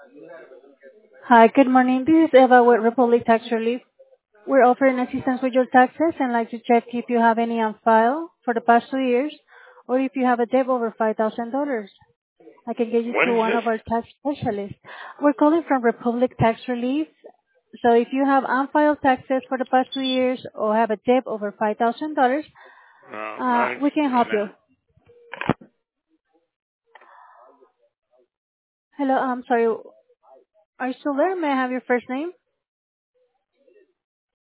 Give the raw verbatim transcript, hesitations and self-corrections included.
Hi, good morning. This is Eva with Republic Tax Relief. We're offering assistance with your taxes and like to check if you have any on file for the past two years or if you have a debt over five thousand dollars. I can get you What to is one this? of our tax specialists. We're calling from Republic Tax Relief. So if you have unfiled taxes for the past two years or have a debt over five thousand dollars, No, uh, not we can interested help in you. that. Hello, I'm sorry. Are you still there? May I have your first name?